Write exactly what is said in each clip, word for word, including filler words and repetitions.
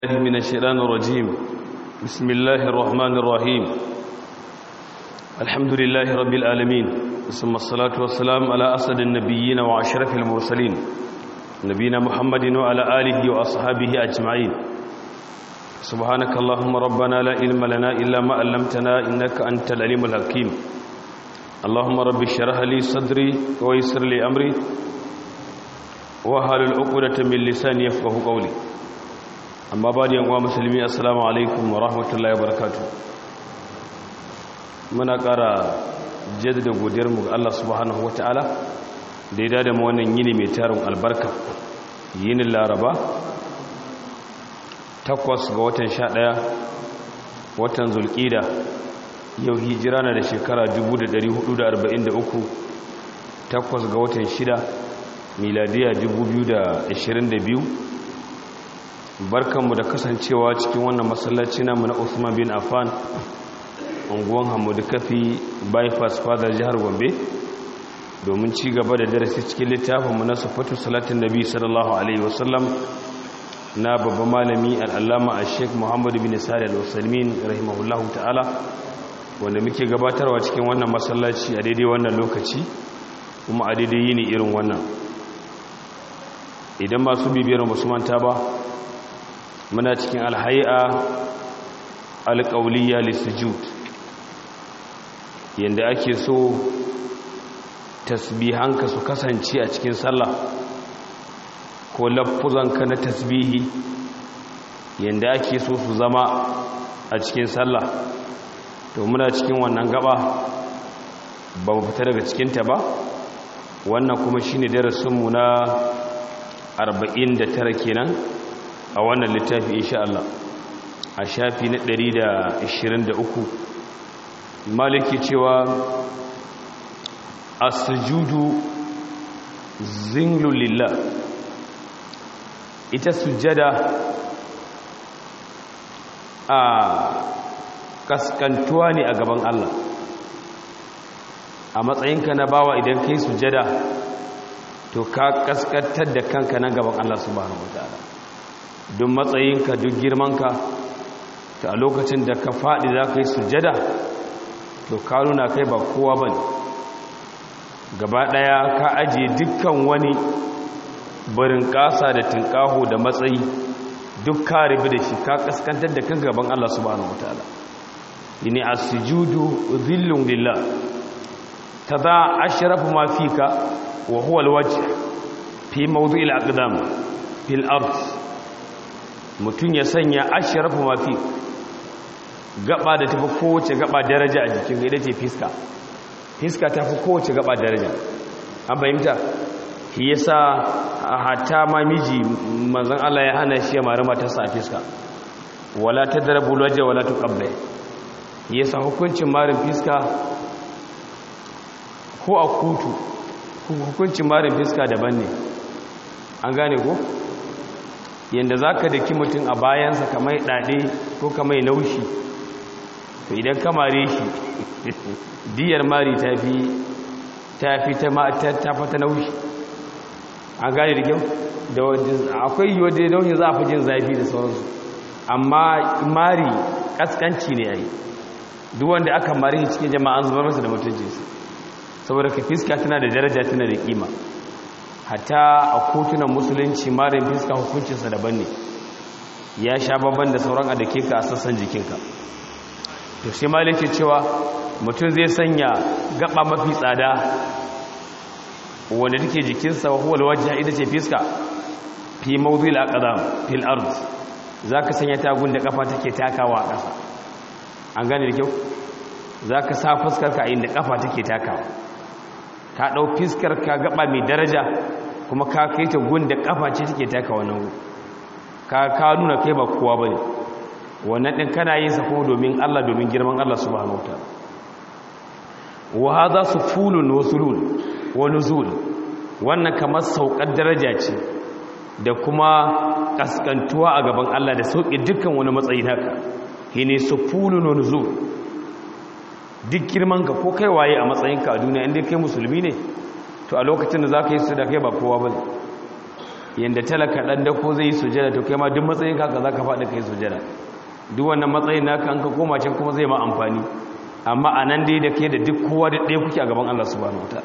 من الشيطان الرجيم. بسم الله الرحمن الرحيم. الحمد لله رب العالمين، ثم الصلاة والسلام على أسد النبيين وأشرف المرسلين نبينا محمد وعلى آله وأصحابه أجمعين. سبحانك اللهم ربنا لا علم لنا إلا ما علمتنا إنك أنت العليم الحكيم. اللهم رب اشرح لي صدري ويسر لي أمري واحلل عقدة من لساني يفقهوا قولي. amma ba da yankuwa musulmi, assalamu alaikum wa rahmatullahi wa barakatuh. Muna ƙara jaddada godiyarmu ga Allah subhanahu wa ta'ala da ya dada mu wannan yini mai tarin albarka, yinin laraba takwas ga watan sha ɗaya watan zulƙida. Yau hijira na da shekara dubu da ɗari hudu da arba'in da uku, takwas ga watan shida miladiya dubu biyu da ashirin da biyu. Barkanmu da kasancewa cikin wannan masallaci namu na Uthman bin Affan, unguwan Hamudu Kafi, bypass fadar jihar Gombe, domin ci gaba da darasi cikin littafinmu na sifatu salatin nabi sallallahu alaihi wasallam na babban malami al'allama a sheik Muhammadu bin Sa'id al-Usaimin rahimahullahu ta'ala, wanda muke gabatarwa cikin wannan masallaci a daidai wannan lokaci kuma a daidai yini irin wannan. Idan masu bibiyar musu manta ba, muna cikin alhai'a alƙauliya lissujud, yadda ake so tasbihanka su kasance a cikin sallah ko lafuzanka na tasbihi yadda ake so su zama a cikin sallah. To muna cikin wannan gaba, ba mu fita daga cikinta ba. Wannan kuma shine darasinmu na arba'in da tara kenan a wannan littafi insha Allah, a shafi na ɗari da ashirin da uku. Maliki cewa as-sujudu zinglul lillah, ita sujjada a kaskantuwa ne a gaban Allah. A matsayinka na bawa, idan kai sujjada to ka kaskantar da kanka na gaban Allah subhanahu wataala. Duk matsayinka, duk girmanka, ta a lokacin da ka faɗi za ka yi sujada, to ka nuna kai ba kowa ba ne. Gaba ɗaya ka ajiye dukkan wani barin ƙasa da tinƙaho da matsayi, duk ka rabu da shi, ka ƙaskantar da kan gaban Allah subhanahu wa ta'ala. Yini as-sujudu dhillun lillah, tada ashrafu ma fika wa huwa al-wajh fi mawdi'il aqdam fil ard. Mutum ya sanya ashirafu mafi gaba da tafi kowace gaba daraja a jikin ita ce fiska. Fiska ta fi kowace gaba daraja, an fahimta? Shi yasa hatta ma miji manzon Allah ya hana shi ya mari matarsa a fiska, wala tadrabu wajha wala tuqabbil. Yasa hukuncin marin fiska ko a kutu, hukuncin marin fiska daban ne, an gane ko? Yanda za ka daki mutum a bayansa kamar ɗaɗe ko kamar naushi, to idan ka mare shi diyar mari ta fi ta fata naushi, an gane da kyau. Akwai yi wadda naushi za a fi jin zafi da sauransu, amma mari ƙasƙanci ne a yi. Duk wanda aka mare shi cikin jama'an zubar masa da mutuncinsa, saboda ka fiska tana da daraja, tana da ƙima. Hatta a kotunan musulunci marin fiska hukuncinsa daban ne, ya sha babban da sauran a dake ka a sassan jikinka. To sai malike cewa mutum zai sanya gaba mafi tsada wanda take jikinsa wa huwa alwajha, ita ce fiska, fi mawdhil aqdam fil ard. Zaka sanya ta gunda kafa take takawa a ƙasa, an gane da kyau. Zaka sa fuskar ka inda kafa take takawa, ka ɗau fiskar ka gaba mai daraja, kuma ka kai ta gunda kafa ce take taka wannan ka ka nuna kai ba kowa bane. Wannan din kana yin sa kuma domin Allah, domin girman Allah subhanahu wataala. Wa hadha sufulun wa sulul wa nuzul, wannan kamar saukar daraja ce da kuma kaskantuwa a gaban Allah da sauki dukkan wani matsayi naka. Hine sufulun wa nuzul, duk girmanka ko kai waye a matsayinka a duniya, inda kai musulmi ne, to a lokacin da za ka yi su da kai ba kowa ba ne. yanda talaka dan da ko zai yi sujada to kai ma duk matsayin ka za ka faɗi kai sujada duk wannan matsayin naka an ka koma can kuma zai ma amfani amma anan dai da kai da duk kowa da ɗaya kuke a gaban Allah subhanahu wataala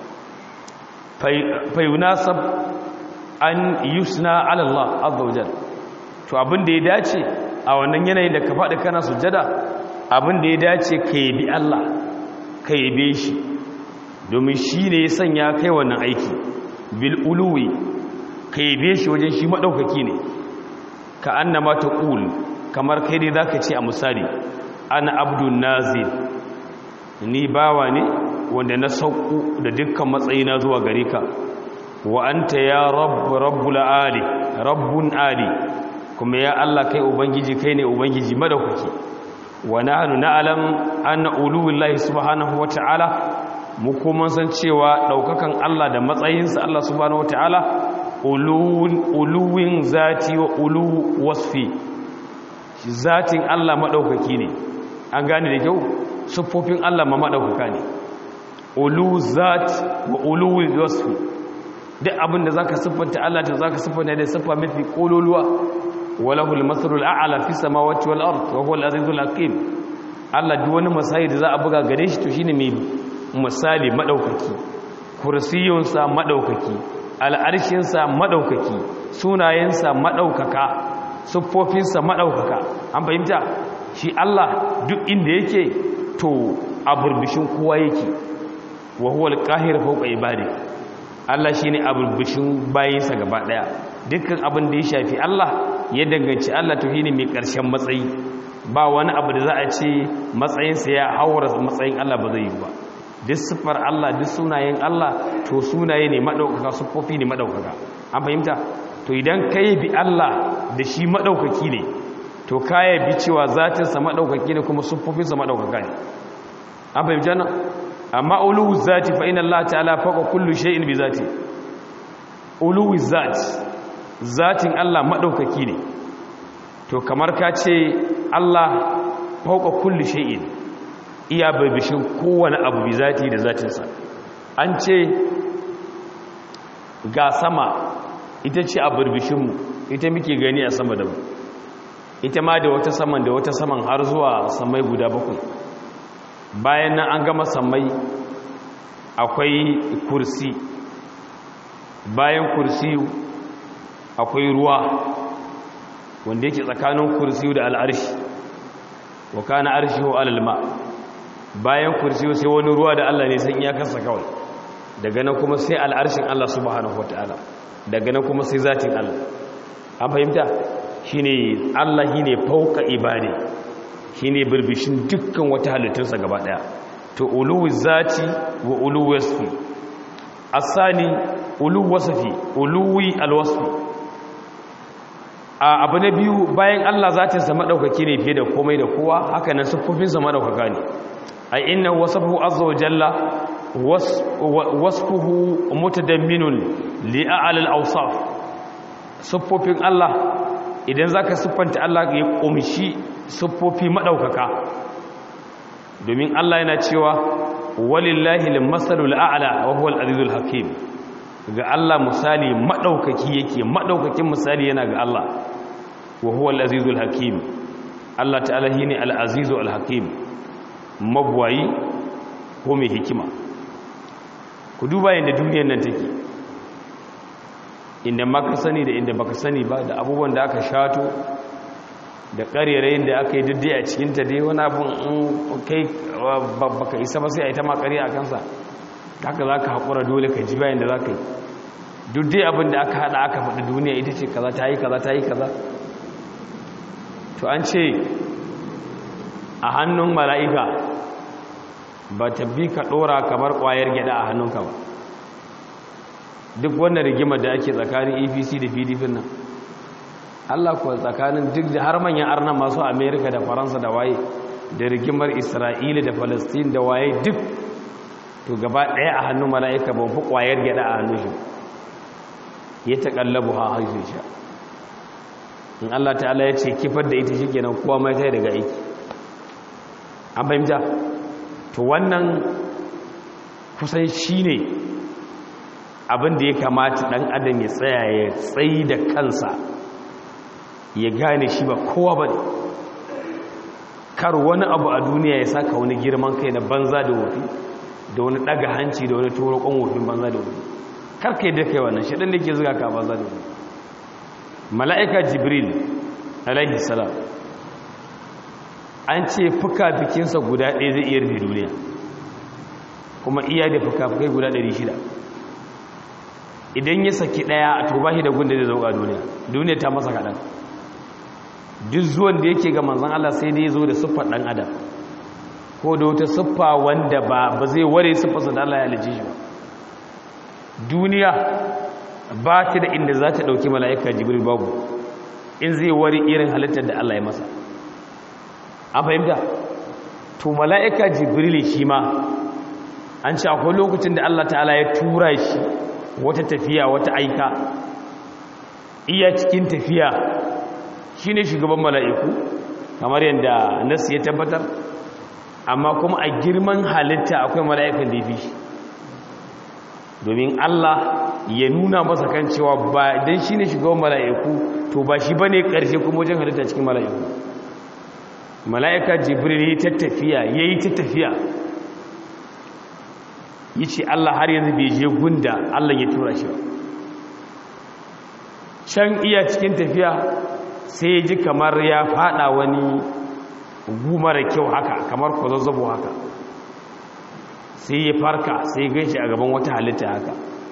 fa yunasab an yusna ala Allah azza wajal to abin da ya dace a wannan yanayin da ka faɗi kana sujada abin da ya dace ka yabi Allah ka yabe shi domin shi ne ya sanya kai wannan aiki bil uluwi ka yabe shi wajen shi madaukaki ne ka annama taqul kamar kai dai zaka ce a misali ana abdun nazil ni bawa ne wanda na sauku da dukkan matsayina zuwa gare ka wa anta ya rabb rabbul ali rabbun ali kuma ya Allah kai ubangiji kai ne ubangiji madaukaki wa nahnu na'lam anna uluwillahi subhanahu wata'ala mu kuma san cewa daukakan Allah da matsayinsa Allah subhanahu wata'ala uluwin uluwin zati wa ulu wasfi zatin Allah madaukaki ne an gane da kyau sufofin Allah ma madaukaka ne ulu zat wa ulu wasfi duk abin da zaka siffanta Allah to zaka siffanta da siffa mafi kololuwa walahul mathalul a'la fi samawati wal ard wa huwal azizul hakim Allah duk wani misali da za a buga gare shi to shine mai misali madaukaki kursiyun sa madaukaki al'arshin sa madaukaki sunayen sa madaukaka siffofin sa madaukaka an fahimta shi Allah duk inda yake to a burbushin kowa yake wa huwal qahir fawqa ibadi Allah shine a burbushin bayinsa gaba daya dukkan abin da ya shafi Allah ya danganci Allah to shine mai karshen matsayi ba wani abu da za a ce matsayinsa ya haura matsayin Allah ba zai yi ba duk sifar Allah duk sunayen Allah to sunaye ne madaukaka sufofi ne madaukaka an fahimta to idan kai bi Allah da shi madaukaki ne to kai bi cewa zatinsa madaukaki ne kuma sufofinsa madaukaka ne an fahimta nan amma uluwu zati fa inna Allah ta'ala faqa kullu shay'in bi zati uluwu zati zatin Allah madaukaki ne to kamar ka ce Allah faqa kullu shay'in iya babishin kowane abu bi zati da zatinsa an ce ga sama ita ce a burbishin mu ita muke gani a sama da mu ita ma da wata saman da wata saman har zuwa samai guda bakwai bayan nan an gama sammai akwai kursi bayan kursi akwai ruwa wanda yake tsakanin kursi da al'arshi wa kana arshihu alal ma bayan kursi sai wani ruwa da Allah ne san iyakarsa kawai daga nan kuma sai al'arshin Allah subhanahu wataala daga nan kuma sai zatin Allah an fahimta shine Allah shine fauka ibadi shine birbishin dukkan wata halittarsa gaba daya to uluwi zati wa uluwi wasfi asani uluwi wasfi uluwi alwasfi a abu na biyu bayan Allah zatin sa madaukaki ne fiye da komai da kowa haka nan sifofin sa madaukaka ne ai inna wasfuhu azza wa jalla wasfuhu mutadamminun li a'la al-awsaf sifofin Allah idan zaka siffanta Allah ya kumshi siffofi madaukaka domin Allah yana cewa walillahi al-masalul a'la wa huwa al-azizul hakim ga Allah misali madaukaki yake madaukakin misali yana ga Allah wa huwa al-azizul hakim Allah ta'ala shine al-azizu al-hakim mabwayi ko mai hikima ku duba yanda duniyar nan take inda maka sani da inda baka sani ba da abubuwan da aka shato da ƙarerayin da aka yi diddai a cikinta dai wani abin in kai baka isa ba sai a yi ta makari a kansa haka za ka haƙura dole ka ji bayan da za ka yi duk dai abin da aka haɗa aka faɗi duniya ita ce kaza ta yi kaza ta yi kaza to an ce a hannun mala'ika ba ta bi ka ɗora kamar ƙwayar gyaɗa a hannunka ba duk wannan rigimar da ake tsakanin A P C da P D P nan Allah kuwa tsakanin duk da har manyan arnan masu Amerika da Faransa da waye da rigimar Isra'ila da Palestine da waye duk to gaba ɗaya a hannun mala'ika ban fi ƙwayar gyaɗa a hannun shi ya taƙallabu ha haifu sha in Allah ta'ala ya ce kifar da ita shi kenan kowa mai sai daga aiki an fahimta to wannan kusan shi ne abin da ya kamata dan adam ya tsaya ya tsayi da kansa ya gane shi ba kowa ba ne. Kar wani abu a duniya ya saka wani girman kai na banza da wofi da wani daga hanci da wani turokon wofin banza da wofi. Kar kai da kai wannan shaɗin da ke zuga ka banza da wofi. Mala'ika Jibril alaihi salam an ce fuka-fikinsa guda ɗaya zai iya rufe duniya, kuma iya da fuka-fikai guda ɗari shida. Idan ya saki ɗaya a to bashi da gunda zai zauka duniya, duniya ta masa kaɗan. Duk zuwan da yake ga manzan Allah sai dai zo da siffar ɗan adam, ko da wata siffa wanda ba ba zai ware siffarsa da Allah ya halice shi ba. Duniya ba ta da inda za ta ɗauki mala'ika Jibril babu, in zai ware irin halittar da Allah ya masa. An fahimta? To mala'ika Jibril shi ma an ce akwai lokacin da Allah ta'ala ya tura shi wata tafiya, wata aika, iya cikin tafiya shi ne shugaban mala'iku kamar yadda nasu ya tabbatar, amma kuma a girman halitta akwai mala'ikan da ya fi shi, domin Allah ya nuna masa kan cewa ba don shi ne shugaban mala'iku to ba shi ba ne ƙarshe kuma wajen halitta cikin mala'iku. Mala'ika Jibril ya yi ta tafiya ya yi ta tafiya ya ce Allah har yanzu bai je gunda Allah ya tura shi ba. Can iya cikin tafiya sai ya ji kamar ya fada wani gumara kyau haka, kamar kwazazzabo haka, sai ya farka sai ya ganshi a gaban wata halitta haka,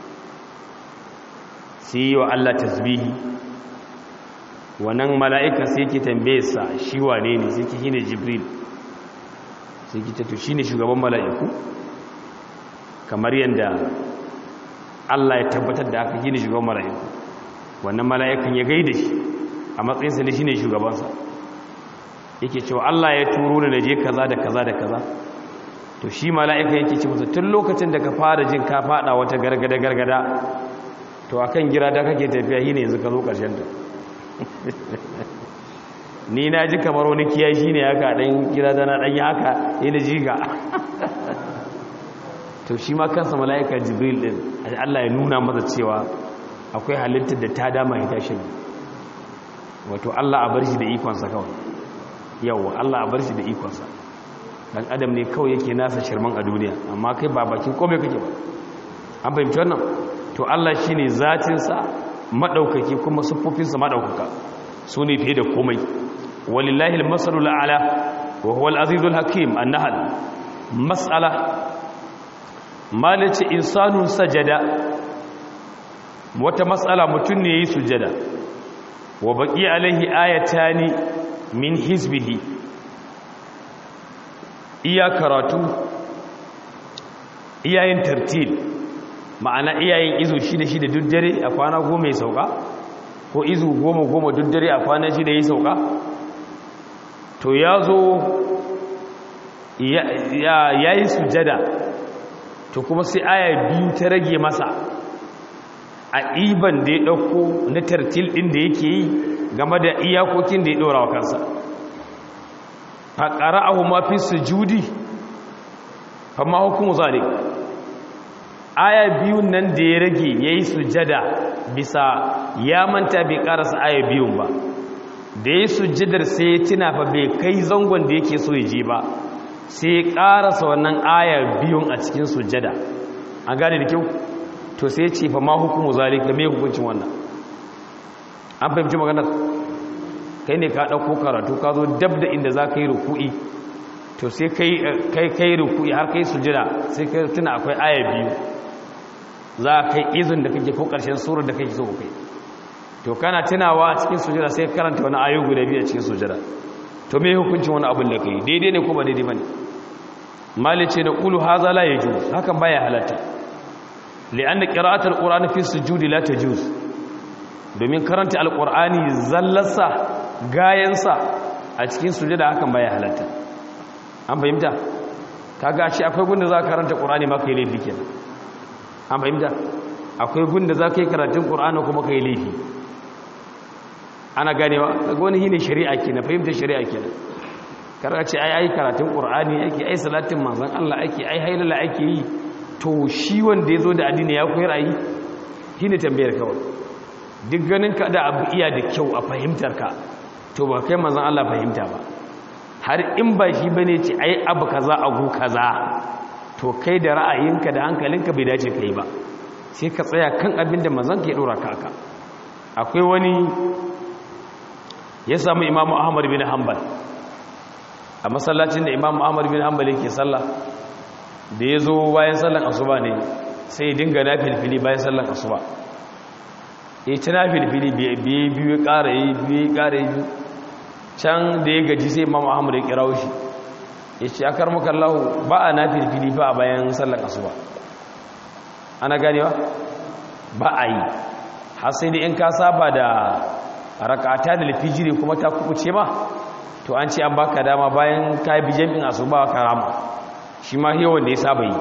sai yi wa Allah tasbihi. Wannan mala'ika sai ki tambaye sa shi wane ne, sai ki shine Jibril, sai ki tato shine shugaban mala'iku, kamar yadda Allah ya tabbatar da aka shine shugaban mala'iku. Wannan mala'ikan ya gaida shi a matsayinsa ne shine shugabansa, yake cewa Allah ya turo ni naje kaza da kaza da kaza. To shi mala'ika yake ce masa tun lokacin da ka fara jin ka fada wata gargada gargada to akan gira da kake tafiya shine yanzu ka zo karshen ta. Ni na ji kamar wani kiyashi ne haka dan gira da na dan yi haka yana jiga. To shi ma kansa mala'ika Jibril din Allah ya nuna masa cewa akwai halittar da ta dama ita shi, wato Allah a bar shi da ikonsa kawai. Yawwa Allah a bar shi da ikonsa, dan adam ne kawai yake nasa shirman a duniya, amma kai ba bakin komai kake ba. An fahimci wannan? To Allah shine zatinsa madaukaki kuma siffofinsa madaukaka, su ne fiye da komai. Walillahi al-masalul a'la wa huwa al-azizul hakim. An-nahl mas'ala malaci insanun sajada, wata mas'ala mutun ne yayi sujada, wa baqi alaihi ayatani min hizbihi, iya karatu iyayen tartil, ma'ana iyayen izu shida shida duk dare a kwana goma ya sauka, ko izu goma goma duk dare a kwana shida ya sauka. To ya zo ya yi sujada, to kuma sai aya biyu ta rage masa a iban da ya ɗauko na tartil ɗin da yake yi game da iyakokin da ya ɗora wa kansa. a ƙara ahu mafi sujudi amma hukumu zane, aya biyun nan da ya rage ya yi sujada bisa ya manta bai ƙarasa aya biyun ba, da ya yi sujadar sai ya tuna fa bai kai zangon da yake so ya je ba, sai ya ƙarasa wannan aya biyun a cikin sujada. An gane da kyau? To sai ce fa ma hukumu zalika, me hukuncin wannan? An fahimci maganar? Kai ne ka ɗauko karatu ka zo dab da inda za ka yi ruku'i, to sai kai kai ruku'i har kai sujada, sai kai tuna akwai aya biyu za ka kai izin da kake ko ƙarshen surar da kake so kai. To kana tunawa a cikin sujada sai karanta wani ayoyi guda biyu a cikin sujada. To me hukuncin wani abin da kai? Daidai ne ko ba daidai bane? Malice na qulu hadha la yajuz, hakan baya halatta. Li'anna qira'atul qur'ani fi sujudi la tajuz, domin karanta alqur'ani zallarsa gayansa a cikin sujada hakan baya halatta. An fahimta? Kaga shi akwai gunda za ka karanta qur'ani ma kai laifi kenan. An fahimta? Akwai gunda za ka yi karatun qur'ani kuma kai laifi. Ana ganewa? Kaga wani shine shari'a kenan, fahimta shari'a kenan. Karka ce ai ai karatun qur'ani ake, ai salatin manzon Allah ake, ai hailala ake yi. To shi wanda yazo da addini ya koyar ayi, shine tambayar kawai duk ganin ka da abu iya da kyau a fahimtar ka to ba kai manzon Allah fahimta ba har in ba shi bane ce ai abu kaza agu kaza to kai da ra'ayinka da hankalinka bai dace kai ba sai ka tsaya kan abin da manzon ka ya dora ka aka akwai wani ya samu Imam Ahmad bin Hanbal a masallacin da Imam Ahmad bin Hanbal yake sallah da ya zo bayan sallan asuba ne sai ya dinga nafilfili bayan sallan asuba ya ci nafilfili biyu biyu ƙara yi biyu ƙara yi can da ya gaji sai Imam Ahmad ya kira shi ya ce akar makallahu ba a nafilfili ba a bayan sallan asuba ana ganewa ba a yi har sai da in ka saba da rakata da lafijiri kuma ta kubuce ma to an ce an baka dama bayan ka bi jami'in asuba ka rama shi ma yawan da ya saba yi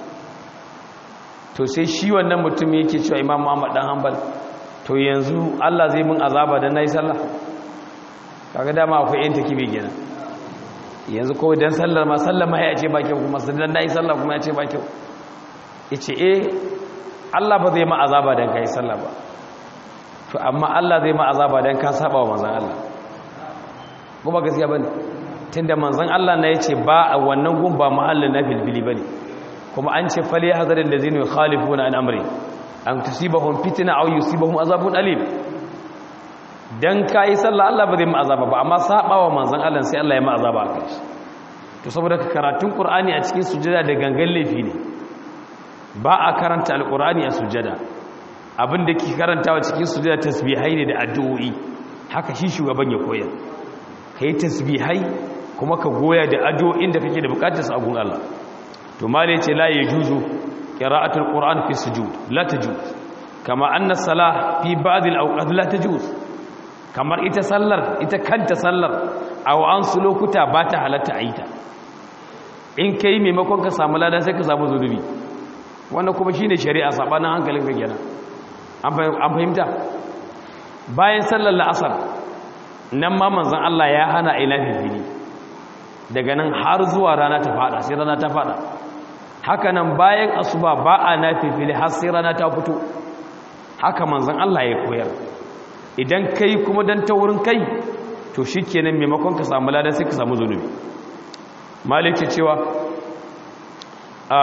to sai shi wannan mutum yake cewa Imam Muhammad dan Hanbal to yanzu Allah zai mun azaba dan nayi sallah kaga dama akwai yan takibi kenan yanzu ko dan sallar ma sallar ma ya ce ba kyau kuma dan nayi sallah kuma ya ce ba kyau yace eh Allah ba zai ma azaba dan kai sallah ba to amma Allah zai ma azaba dan ka saba wa manzon Allah kuma gaskiya bane tunda manzon Allah na yace ba wannan gun ba mahallin nafilbili bane kuma an ce fali hazaril ladina yukhalifuna an amri an tusibahum fitna aw yusibahum azabun alim dan kai sallah Allah ba zai ma azaba ba amma saba wa manzon Allah sai Allah ya ma azaba akai to saboda ka karatun Qur'ani a cikin sujada da gangan laifi ne ba a karanta alqur'ani a sujada abinda ke karantawa cikin sujada tasbihai ne da addu'o'i haka shi shugaban ya koyar kai tasbihai kuma ka goya da addu'o'in da kake da bukatar su a gun Allah to mali ce la yajuzu qira'atul qur'an fi sujud la tajuz kama anna salah fi ba'd al-awqat la tajuz kamar ita sallar ita kanta sallar a wa'ansu lokuta ba ta halatta aita in kai maimakon ka samu lada sai ka samu zunubi wannan kuma shine shari'a sabanin hankalin ka kenan an fahimta bayan sallar la'asar nan ma manzon Allah ya hana ila fili daga nan har zuwa rana ta fada sai rana ta fada haka nan bayan asuba ba a nafili har sai rana ta fito haka manzon Allah ya koyar idan kai kuma dan ta wurin kai to shikenan maimakon ka samu ladan sai ka samu zunubi malike cewa a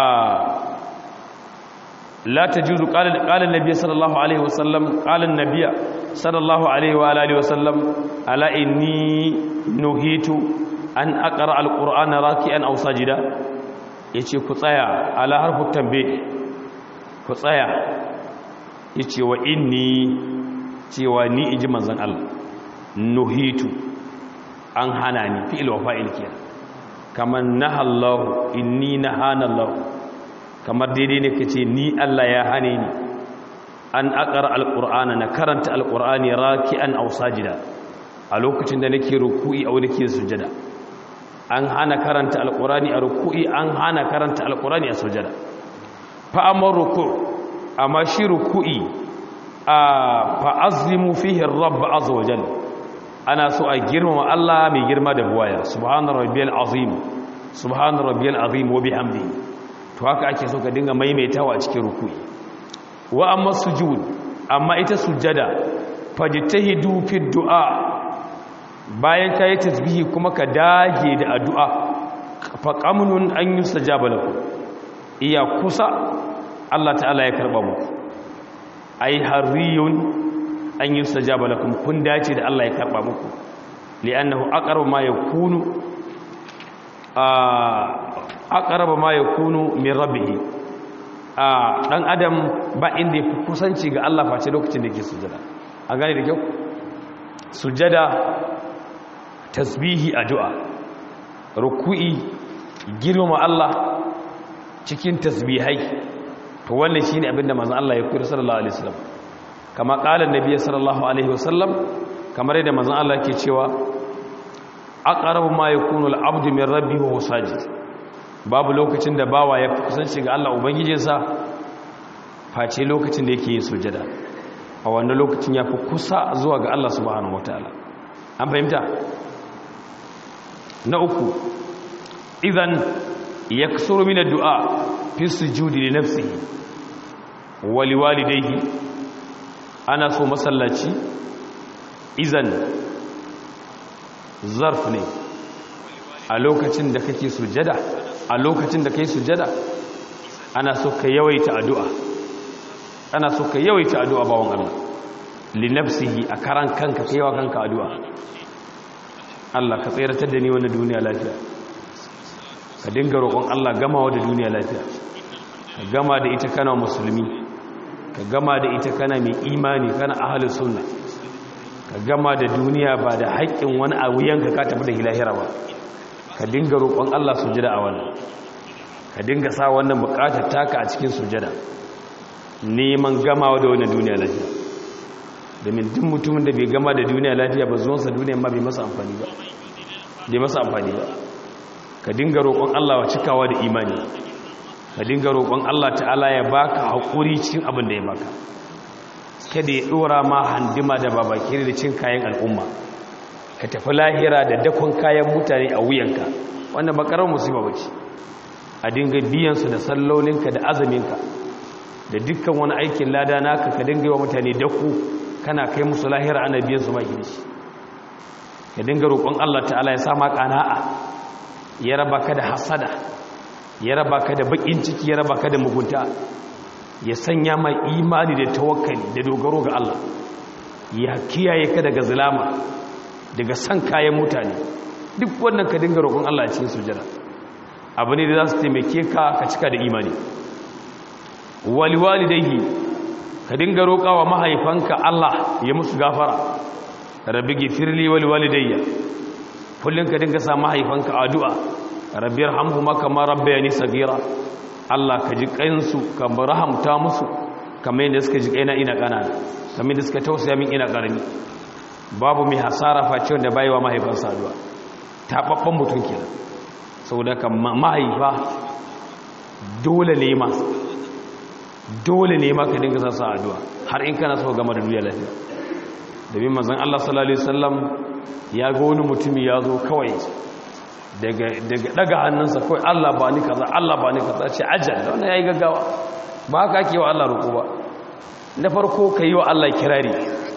la tajuzu qala qala an-nabiy sallallahu alaihi wasallam qala an-nabiy sallallahu alaihi wa alihi wasallam ala inni nuhitu an aqra al-qur'ana raki'an aw sajida yace ku tsaya ala harfu tambe ku tsaya yace wa inni cewa ni inji manzon Allah nuhitu an hana ni fi'il wa fa'il kiyan kaman nahallahu inni nahana Allah kamar daidai ne kace ni Allah ya hane ni an aqra al-qur'ana na karanta al-qur'ani raki'an aw sajida a lokacin da nake ruku'i a nake sujada an hana karanta alqurani a ruku'i an hana karanta alqurani a sujada fa amma ruku' amma shi ruku'i a fa azimu fihi ar-rabb azza wa jalla ana so a girmama Allah mai girma da buwaya subhana rabbiyal azim subhana rabbiyal azim wa bihamdihi to haka ake so ka dinga maimaitawa a cikin ruku'i wa amma sujud amma ita sujada fajtahidu fi du'a bayan ka yi tasbihi kuma ka dage da addu'a faƙamunun an yi sajaba lakum iya kusa Allah ta'ala ya karɓa muku ai hariyun an yi sajaba lakum kun dace da Allah ya karɓa muku li'annahu aqrabu ma yakunu aqrabu ma yakunu min rabbih dan adam ba inda yafi kusanci ga Allah face lokacin da yake sujada a gane da kyau sujada tasbihi addu'a ruku'i girmama Allah cikin tasbihai to wannan shine abinda manzon Allah ya koyar sallallahu alaihi wasallam kama qala annabi sallallahu alaihi wasallam kamar yadda manzon Allah yake cewa aqrabu ma yakunu al-abdu min rabbihi wa sajid babu lokacin da bawa ya kusanci ga Allah ubangijinsa face lokacin da yake yin sujada a wannan lokacin ya fi kusa zuwa ga Allah subhanahu wataala an fahimta na uku idan yaksuru min ad-du'a fi sujudi li nafsihi wa liwalidayhi ana so masallaci izan zarf ne a lokacin da kake sujada a lokacin da kai sujada ana so ka yawaita addu'a ana so ka yawaita addu'a bawon Allah li nafsihi a karan kanka kai wa kanka addu'a Allah ka tsiratar da ni wannan duniya lafiya ka dinga roƙon Allah gamawa da duniya lafiya ka gama da ita kana musulmi ka gama da ita kana mai imani kana ahlus sunna ka gama da duniya ba da haƙƙin wani a wuyanka ka tafi da hilahira ba ka dinga roƙon Allah sujada a wannan ka dinga sa wannan buƙatar taka a cikin sujada neman gamawa da wannan duniya lafiya domin duk mutumin da bai gama da duniya lafiya ba zuwansa duniya ma bai masa amfani ba bai masa amfani ba ka dinga roƙon Allah wa cikawa da imani ka dinga roƙon Allah ta'ala ya baka haƙuri cikin abin da ya baka kada ya dora ma handima da babakire da cin kayan al'umma ka tafi lahira da dakon kayan mutane a wuyanka wannan ba karar musiba bace a dinga biyan su da sallolinka da azaminka da dukkan wani aikin lada naka ka dinga yi wa mutane dako kana kai musu lahira ana biyan su maki dashi ka dinga roƙon Allah ta'ala ya sa ma qana'a ya raba ka da hasada ya raba ka da bakin ciki ya raba ka da mugunta ya sanya mai imani da tawakkali da dogaro ga Allah ya kiyaye ka daga zulama daga san kayan mutane duk wannan ka dinga roƙon Allah a cikin sujada abu ne da za su taimake ka ka cika da imani waliwalidayhi ka dinga roƙawa mahaifanka Allah ya musu gafara rabbi gifirli waliwalidayya kullun ka dinga sa mahaifanka addu'a rabbi irhamhuma kama rabbayani saghira Allah ka ji kansu ka rahamta musu kamar yadda suka ji kaina ina kanana kamar yadda suka tausaya min ina karami babu mai hasara face wanda bai wa mahaifansa addu'a tababban mutum kenan saboda kan mahaifa dole ne ma dole ne ma ka dinga sa addu'a har in kana so gama da duniya lafiya domin manzon Allah sallallahu alaihi wasallam ya ga wani mutumi ya zo kawai daga daga daga hannunsa kawai Allah ba ni kaza Allah ba ni kaza ce ajal da wannan yayi gaggawa ba haka ake wa Allah roƙo ba na farko kai wa Allah kirari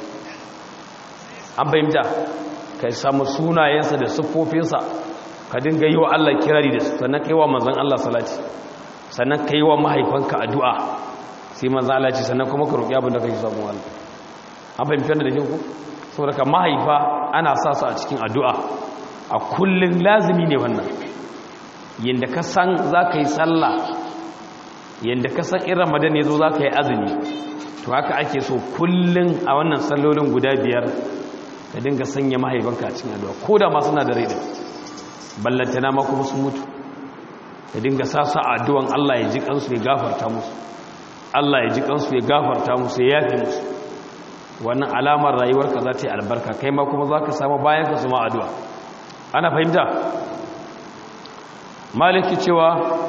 an bayyana kai samu sunayensa da siffofinsa ka dinga yi wa Allah kirari da su sannan kai wa manzon Allah salati sannan kai wa mahaifanka addu'a sai manzon Allah ce sannan kuma ka roƙi abin da kake so mu Allah an bayyana da jin ku saboda ka mahaifa ana sa su a cikin addu'a a kullum lazimi ne wannan yadda ka san za ka yi sallah yadda ka san in ramadan ya zo za ka yi azumi to haka ake so kullum a wannan sallolin guda biyar ka dinga sanya mahaifanka a cikin addu'a ko da ma suna da rai da ballantana ma kuma sun mutu ka dinga sa su addu'an Allah ya ji kansu ya gafarta musu Allah ya ji kansu ya gafarta musu ya yafe musu wannan alamar rayuwarka za ta yi albarka kai ma kuma za ka samu bayan ka su ma addu'a ana fahimta maliki cewa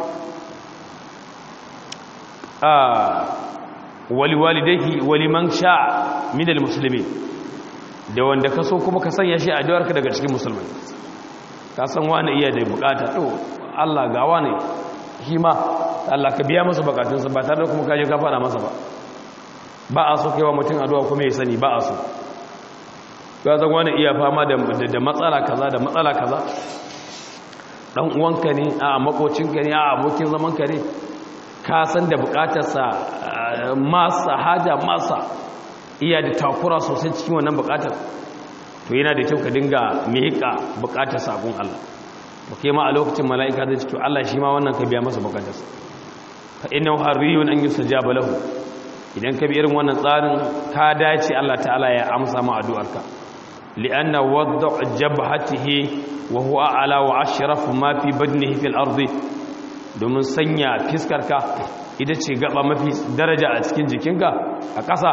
a waliwalidaihi waliman sha minal musulmi da wanda ka so kuma ka sanya shi addu'arka daga cikin musulmai ka san wani iya da bukata to Allah ga wani shi ma Allah ka biya masa bukatunsa ba tare da kuma kaje ka fara masa ba ba a so kai wa mutum addu'a kuma ya sani ba a so ga zan wani iya fama da matsala kaza da matsala kaza dan uwanka ne a makocinka ne a abokin zamanka ne ka san da bukatarsa masa haja masa iya da takura sosai cikin wannan bukatar to yana da kyau ka dinga miƙa bukatar sabon Allah to kai ma a lokacin mala'ika zai ce to Allah shi ma wannan ka biya masa bukatarsa fa innahu hariyun an yusajaba lahu idan ka bi irin wannan tsarin ka dace Allah ta'ala ya amsa ma addu'arka li'anna wadda jabhatihi wa huwa ala wa ashraf ma fi badnihi fil ardi domin sanya fiskarka ita ce gaba mafi daraja a cikin jikinka a ƙasa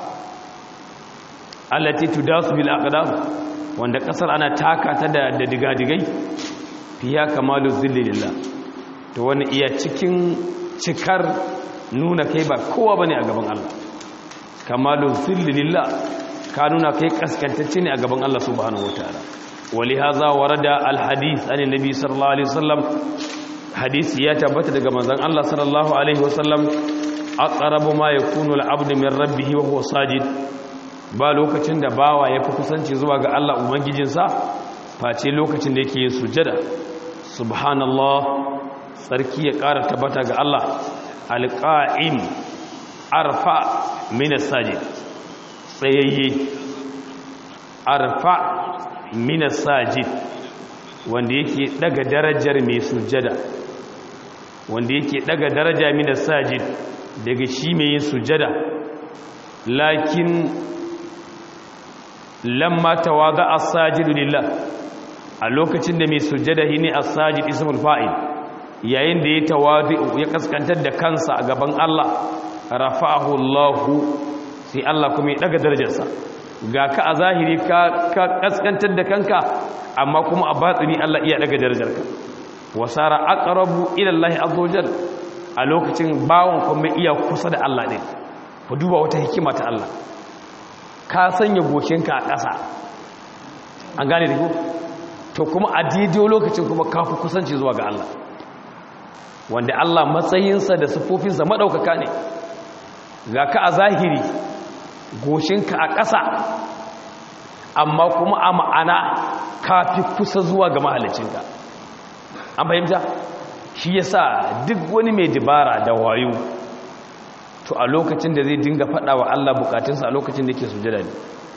allati tudasu bil aqdam wanda ƙasar ana taka ta da digadigai fiya kamalu zillillah to wani iya cikin cikar nuna kai ba kowa bane a gaban Allah kamalu zillillah ka nuna kai kaskantacce ne a gaban Allah subhanahu wataala walihaza warada alhadith an annabi sallallahu alaihi wasallam hadisi ya tabbata daga manzon Allah sallallahu alaihi wasallam aqrabu ma yakunu al-abdu min rabbih wa huwa sajid ba lokacin da bawa ya fi kusanci zuwa ga Allah ubangijinsa face lokacin da yake yin sujada. Subhanallah, sarki ya ƙara tabbata ga Allah, alqa'im arfa min as-sajid, tsayayye arfa min as-sajid, wanda yake daga darajar mai sujada, wanda yake daga daraja min as-sajid daga shi mai yin sujada. Lakin lamma tawada as-sajid lillah, a lokacin da mai sujada shine as-sajid ismul fa'il, yayin da ya tawadi ya kaskantar da kansa a gaban Allah, rafa'ahu Allah, sai Allah kuma ya daga darajarsa. Ga ka a zahiri ka kaskantar da kanka, amma kuma a batini Allah iya daga darajarka. Wasara aqrabu ila Allah azza wajal, a lokacin bawon kuma iya kusa da Allah din. Ku duba wata hikima ta Allah, ka sanya goshinka a ƙasa, an gane da ku, to kuma a daidai lokacin kuma ka fi kusanci zuwa ga Allah, wanda Allah matsayinsa da siffofinsa maɗaukaka ne. Ga ka a zahiri goshinka a ƙasa, amma kuma a ma'ana ka fi kusa zuwa ga mahalicinka. An fahimta? Shi yasa duk wani mai dabara da wayo, to a lokacin da zai dinga faɗa wa Allah bukatunsa a lokacin da yake sujada ne,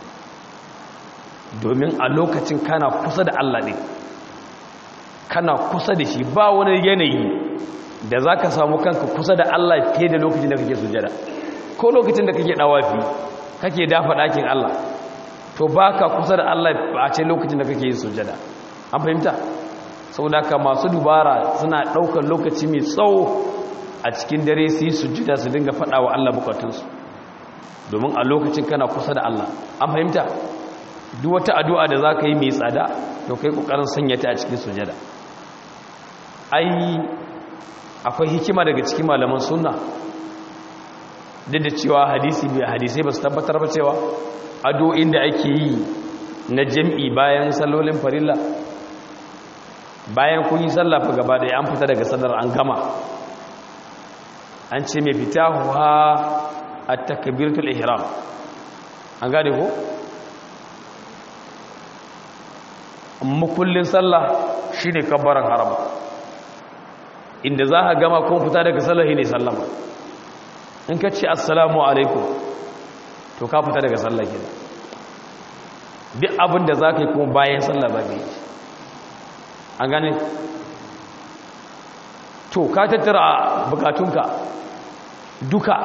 domin a lokacin kana kusa da Allah ne, kana kusa da shi. Ba wani yanayi da za ka samu kanka kusa da Allah fiye da lokacin da kake sujada. Ko lokacin da kake ɗawafi kake dafa ɗakin Allah, to ba ka kusa da Allah a ce lokacin da kake yin sujada. An fahimta? Sau da ka masu dubara suna ɗaukar lokaci mai tsawo a cikin dare su yi sujjada, su dinga faɗa wa Allah bukatunsu, domin a lokacin kana kusa da Allah. An fahimta? Duk wata addu'a da za ka yi mai tsada, to kai ƙoƙarin sanya ta a cikin sujjada. Ai akwai hikima daga cikin malaman sunna, duk da cewa hadisi bai hadisai ba su tabbatar ba cewa addu'o'in da ake yi na jam'i bayan sallolin farilla, bayan kun yi sallah fa gaba ɗaya an fita daga sallar an gama, an ce mai fita huwa a takbiratul ihram, an gane ko? Makullin sallah shi ne kabbaran harama, inda za a gama kun fita daga sallah ne sallama. In ka ce assalamu alaikum, to ka fita daga sallah gida. Duk abin da za ka yi kuma bayan sallah ba ne, an gane? To ka tattara bukatunka duka,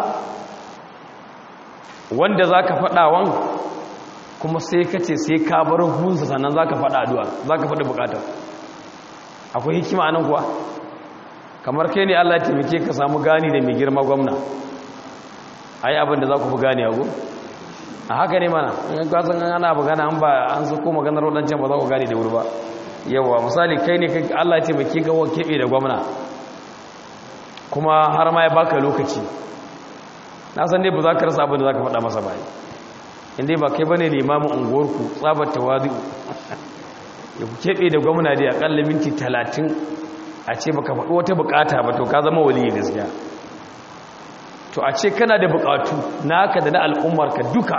wanda za ka faɗawan kuma sai ka ce sai ka bar hunsa sannan za ka faɗa addu'a, za ka faɗa bukatar. Akwai hikima anan kuwa? Kamar kai ne Allah ya taimake ka samu gani da mai girma gwamna, ai abin da za ku fi gani ago? A haka ne mana, in kwasan ana magana an ba an su ko maganar waɗancan ba za ku gani da wuri ba. Yawa misali kai ne Allah ya taimake ka wa keɓe da gwamna, kuma har ma ya baka lokaci, na san dai ba za ka rasa abin da za ka faɗa masa bayi, inda ba kai ba ne limamin unguwarku tsabar tawadu ya ku keɓe da gwamna dai aƙalla minti talatin a ce baka faɗi wata buƙata ba, to ka zama waliyi gaskiya. To a ce kana da buƙatu naka da na al'ummarka duka,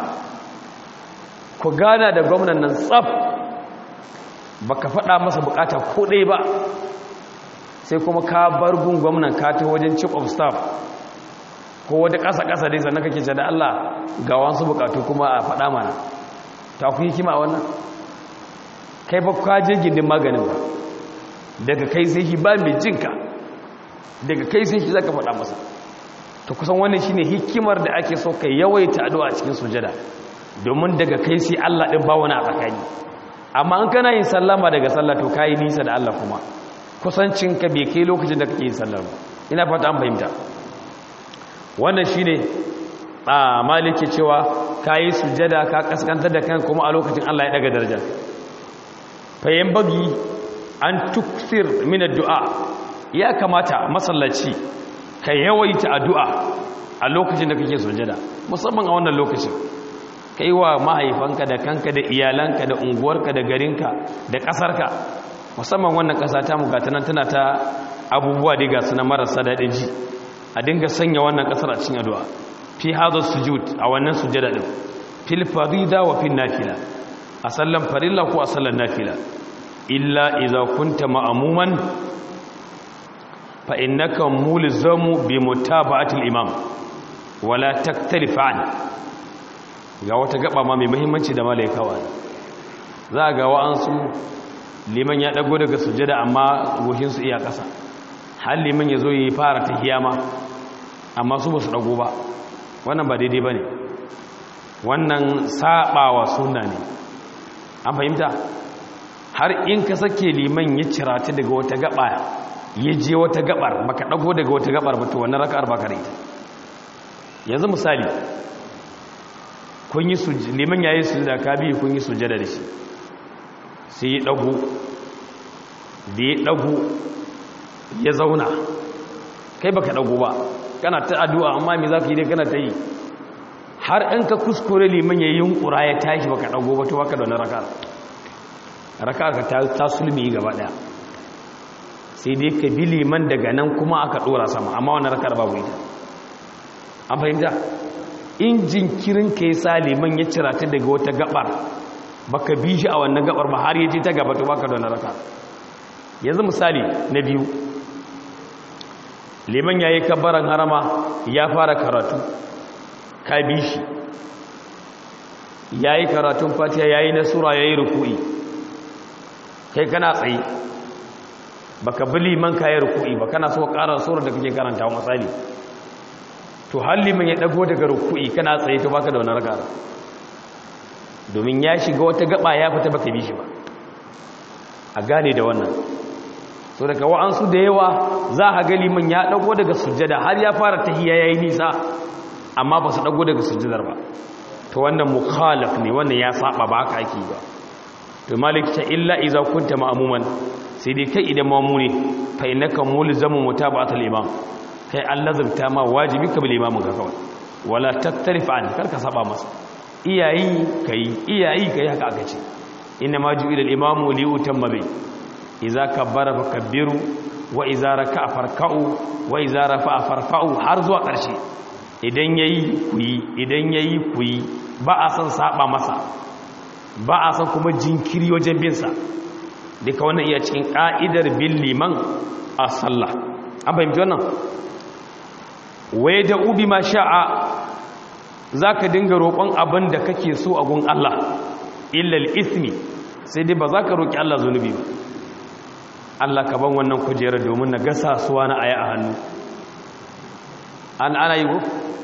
ku gana da gwamnan nan tsaf, baka faɗa masa buƙata ko ɗaya ba, sai kuma ka bar gun gwamnan ka ta wajen chief of staff ko wata ƙasa-ƙasa dai sannan kake ce da Allah ga wasu bukatu kuma a faɗa mana, ta ku yi kima wannan? Kai ba ka je gindin maganin ba, daga kai sai shi ba mai jinka, daga kai sai shi za ka faɗa masa. ta kusan wannan shi ne hikimar da ake so ka yawaita addu'a cikin sujada, domin daga kai sai Allah ɗin ba wani a tsakani. Amma an kana yin sallama daga sallah to ka yi nisa da Allah kuma kusancinka bai kai lokacin da kake yin sallar ba. Ina fata an fahimta. Wannan shi ne a maliki cewa ka yi sujada ka kaskantar da kan kuma a lokacin Allah ya daga daraja. Fayyan bagi an tuksir min addu'a, ya kamata masallaci ka yawaita addu'a a lokacin da kake sujada, musamman a wannan lokacin. Ka yi wa mahaifanka da kanka da iyalanka da unguwarka da garinka da ƙasarka, musamman wannan ƙasa ta mu gata nan tana ta abubuwa da gasu na marasa daɗin ji, a dinga sanya wannan ƙasar a cikin addu'a fi hadha sujud, a wannan sujada din fil farida wa fil nafila a sallan farilla ko a sallan nafila illa idza kunta ma'muman fa innaka mulzamu bi mutaba'ati al-imam wala taktalifan ga wata gaba ma mai muhimmanci da malaikawa za ga wa'ansu liman ya dago daga sujada amma goshin su iya kasa har liman yazo yi fara tahiyama amma su ba su dago ba wannan ba daidai bane wannan sabawa sunna ne an fahimta har in ka sake liman ya cirata daga wata gaba ya je wata gabar baka dago daga wata gabar ba to wannan raka'ar baka da ita yanzu misali kun yi sujada liman yayin sujada ka bi kun yi sujada da shi sai ya dago da ya dago ya zauna kai baka dago ba kana ta addu'a amma me zaka yi dai kana ta yi har in ka kuskure liman yayin yunkura ya tashi baka dago ba to baka da wannan raka'ar raka'ar ka ta sulmi gaba daya sai dai ka bi liman daga nan kuma aka dora sama amma wannan raka'ar babu ita an fahimta in jinkirin ka yi sa liman ya cira ta daga wata gabar baka bi shi a wannan gabar ba har yaji ta gaba to baka da wannan raka'ar yanzu misali na biyu liman yayi kabbaran harama ya fara karatu ka bi shi yayi karatun fatiha yayi na sura yayi ruku'i kai kana tsaye baka bi liman kayi ruku'i ba kana so ƙara sura da kake karanta wa misali to har liman ya dago daga ruku'i kana tsaye to baka da wannan raka'a domin ya shiga wata gaba ya fita baka bi shi ba a gane da wannan so daga wa'ansu da yawa za a ga liman ya dago daga sujjada har ya fara tahiyya yayi nisa amma ba su dago daga sujjadar ba to wannan mukhalaf ne wannan ya saba ba haka ake ba to malik ta illa iza kunta ma'muman sai dai kai idan mamu ne fa innaka mulzamu mutaba'atul imam kai allazimta ma wajibi ka bil imam ka kawai wala tattarif an karka saba masa iyayi kai iyayi kai haka aka ce inna ma ju'ila al imam li utamma bi idza kabbara fakabbiru wa idza raka'a farka'u wa idza rafa'a farfa'u har zuwa ƙarshe idan yayi kuyi idan yayi kuyi ba a san saba masa ba a san kuma jinkiri wajen bin sa duka wannan iya cikin ka'idar bin liman a sallah an fahimci wannan waye da ubi ma sha'a zaka dinga roƙon abin da kake so a gun Allah illa al-ithmi sai dai ba za ka roƙi Allah zunubi ba Allah ka ban wannan kujerar domin na gasa suwa na aya a hannu an ana yi ko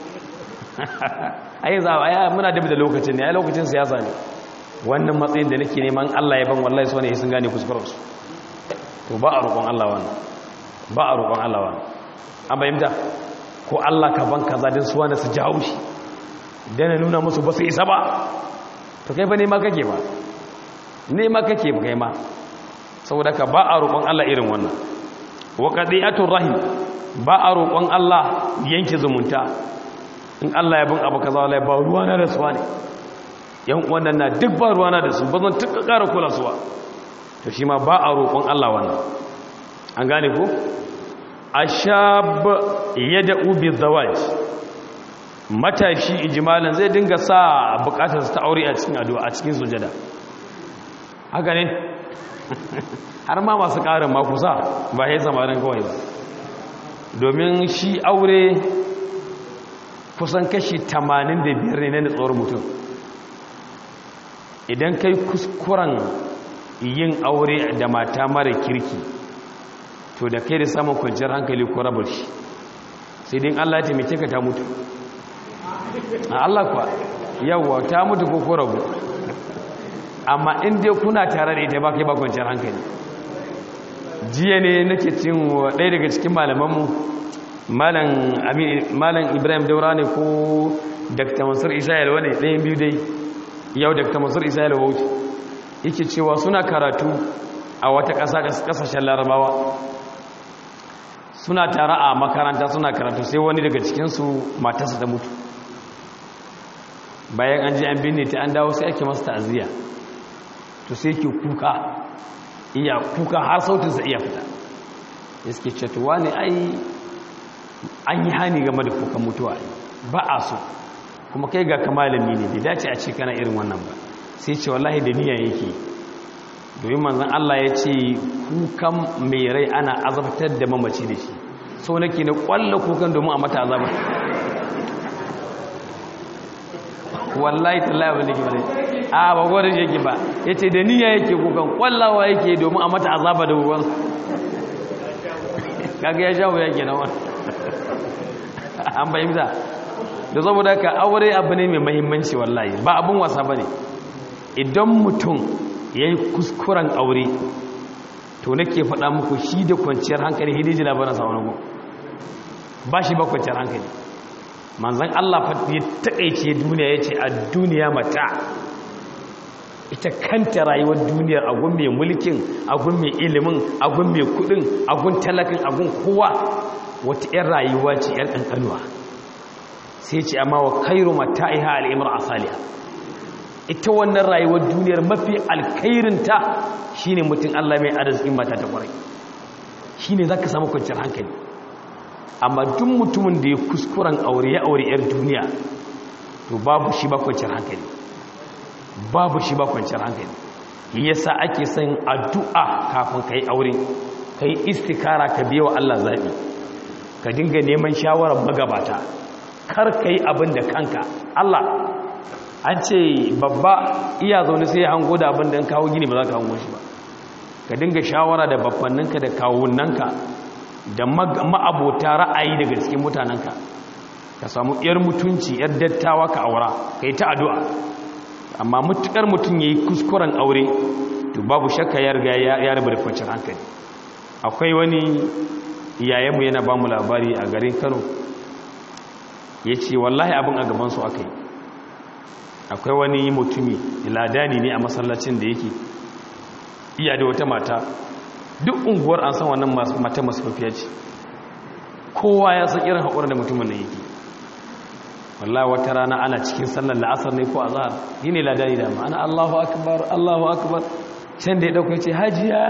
ai za aya muna da lokacin ne ai lokacin siyasa ne wannan matsayin da nake neman Allah ya ban wallahi so ne sun gane kuskurensu to ba a roƙon Allah wannan ba a roƙon Allah wannan an bayyana ko Allah ka ban kaza din suwa na su jawo shi dan nuna musu ba su isa ba to kai ba ne ma kake ba ne ma kake ba kai ma saboda ka ba a roƙon Allah irin wannan wa qadi'atur rahim ba a roƙon Allah yanke zumunta in Allah ya bin abu kaza wallahi ba ruwa na rasuwa ne yan wannan na duk ba ruwa na da su ba zan tuka ƙara kula suwa to shi ma ba a roƙon Allah wannan an gane ko ashab yad'u bi zawaj matashi ijmalan zai dinga sa bukatar ta aure a cikin addu'a a cikin sujada haka ne har ma masu ƙarin ma kusa ba ya samarin kawai ba domin shi aure kusan kashi tamanin da biyar ne na tsoron mutum idan kai kuskuren yin aure da mata mara kirki to da kai da samun kwanciyar hankali ko rabar shi sai dai Allah ya taimake ka ta mutu a Allah kuwa yawwa ta mutu ko ko rabu amma in dai kuna tare da ita ba kai ba kwanciyar hankali jiya ne nake cin ɗaya daga cikin malamanmu malam ibrahim daura ne ko dr mansur isa yalwa ne ɗayan biyu dai yau dr mansur isa yalwa wuce yake cewa suna karatu a wata ƙasa ƙasashen larabawa suna tare a makaranta suna karatu sai wani daga cikinsu matarsa ta mutu bayan an ji an binne ta an dawo sai ake masa ta'aziyya to sai ke kuka iya kuka har sautinsa iya fita ya suke cewa ne ai an yi hani game da kukan mutuwa ba a so kuma kai ga kamalami ne bai dace a ce kana irin wannan ba. Sai ce wallahi da niyya yake, domin manzon Allah ya ce kukan mai rai ana azabtar da mamaci da shi, so nake na kwalla kukan domin a mata azabar. Wallahi tallahi abin da ke bane a ba gwarin shi yake ba, ya ce da niyya yake kukan kwallawa yake domin a mata azaba da ruwan. Kaga ya shawo yake na wani an bayyanta da saboda ka aure abu ne mai mahimmanci wallahi ba abin wasa bane. Idan mutum yayi kuskuren aure to nake faɗa muku shi da kwanciyar hankali hidiji labarin sa wani ba shi ba kwanciyar hankali. Manzon Allah fa ya takeice duniya yace a duniya mata, ita kanta rayuwar duniyar agun mai mulkin, agun mai ilimin, agun mai kudin, agun talakin, agun kowa wata 'yan rayuwa ce 'yan kankanuwa. Sai ce amma wa khairu mata'iha al-imra asaliha, ita wannan rayuwar duniyar mafi alkhairinta shine mutum Allah mai arzikin mata ta kwarai, shine zaka samu kwanciyar hankali. Amma duk mutumin da ya kuskuren aure ya aure 'yar duniya to babu shi ba kwanciyar hankali, babu shi ba kwanciyar hankali. Yasa ake son addu'a kafin kai aure, kai istikara, ka biya wa Allah zabi, ka dinga neman shawarar magabata, kar kai abin da kanka. Allah an ce babba iya zaune sai ya hango da abin da an kawo gini ba za ka hango shi ba. Ka dinga shawara da babbanninka da kawunanka da ma'abota ra'ayi daga cikin mutanenka, ka samu 'yar mutunci 'yar dattawa ka aura, ka yi ta addu'a. Amma mutukar mutum ya yi kuskuren aure to babu shakka ya riga ya rabu da kwanciyar hankali. Akwai wani iyayenmu yana ba mu labari a garin Kano, ya ce wallahi abin a gabansu aka yi. Akwai wani mutumi ladani ne a masallacin da yake iya da wata mata, duk unguwar an san wannan mata masafiya ce, kowa ya san irin haƙurar da mutumin nan yake. Wallahi wata rana ana cikin sallar la'asar ne ko azhar, ni ne ladani da ma ana Allahu akbar Allahu akbar, can da ya dauko yace hajiya,